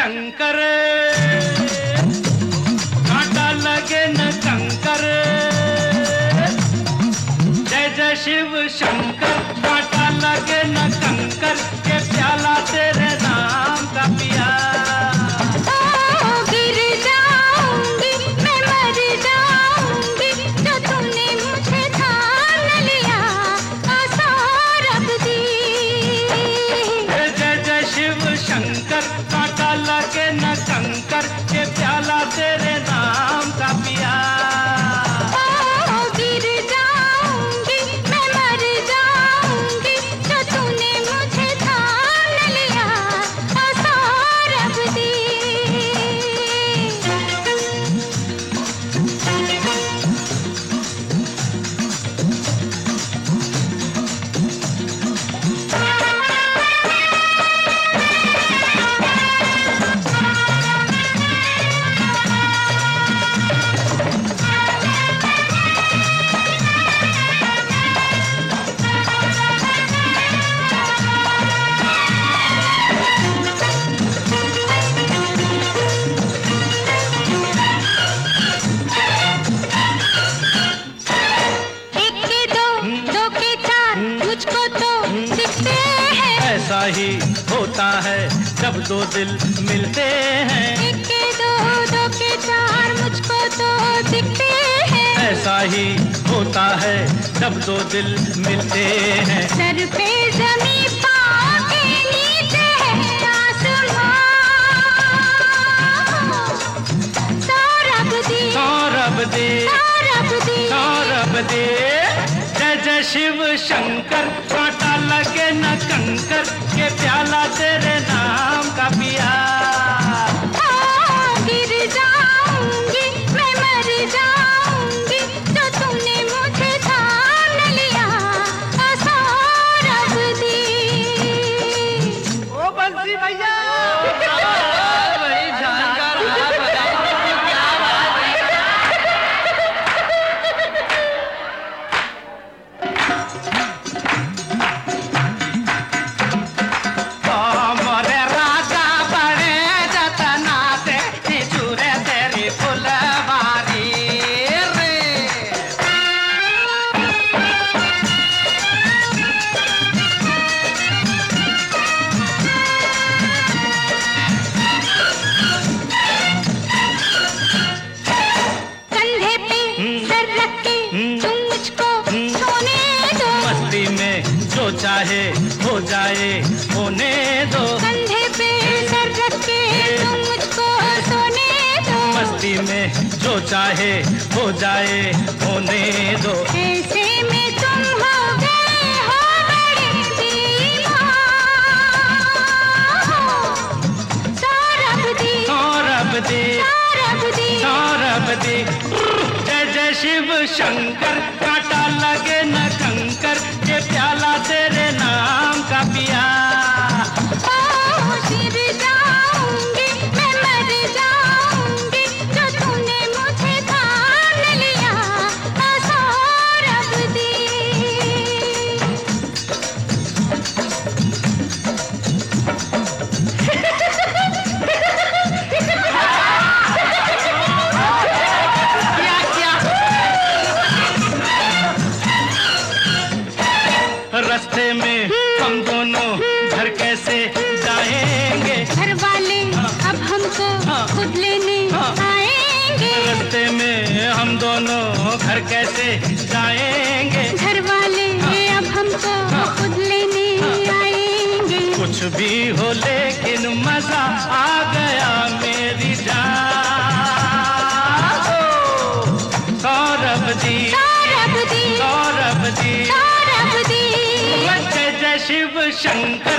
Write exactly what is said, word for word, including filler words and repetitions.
शंकर, कांटा लगे न कंकर। जय जय शिव शंकर, कांटा लगे न कंकर, के प्याला तेरे नाम का पिया। कांटा लगे न कंकर, के प्याला तेरे नाम का पिया। ओ गिर जाऊंगी मैं, मर जाऊंगी, जो तूने मुझे थाम लिया सौरभ दी। ऐसा ही होता है जब दो दिल मिलते हैं। एक के दो, दो के चार, मुझको तो दिखते हैं। ऐसा ही होता है जब दो दिल मिलते हैं। सर पे ज़मीं, पाँव के नीचे है आसमां। सौरभ दी, सौरभ दी, सौरभ दी, सौरभ दी। जय जय शिव शंकर, कांटा लगे न कंकर, के प्याला तेरे नाम का पिया। ओ गिर जाऊंगी मैं, मर जाऊंगी, जो तूने मुझे थाम लिया सौरभ दी। ओ बंसी भैया, बड़ी जानकार जो चाहे हो जाए होने दो। कंधे पे सर रख के तुम मुझको सोने दो। मस्ती में जो चाहे हो जाए होने दो। ऐसे में तुम हो गए हो बड़े दीवान। सौरभ दी, सौरभ दी, सौरभ दी, सौरभ दी। जय जय शिव शंकर, कांटा लगे न कंकर, के प्याला तेरे नाम का पिया। ओ गिर जाऊंगी मैं, मर जाऊंगी, जो तूने मुझे थाम लिया सौरभ दी। रास्ते में हम दोनों घर कैसे जाएंगे? घर वाले अब हमको खुद लेने आएंगे। रास्ते में हम दोनों घर कैसे जाएंगे? घर वाले अब हमको खुद लेने आएंगे। कुछ भी हो लेकिन मजा आ गया मेरी जान। सौरभ दी, सौरभ दी, सौरभ दी, सौरभ दी। जय जय शिव शंकर।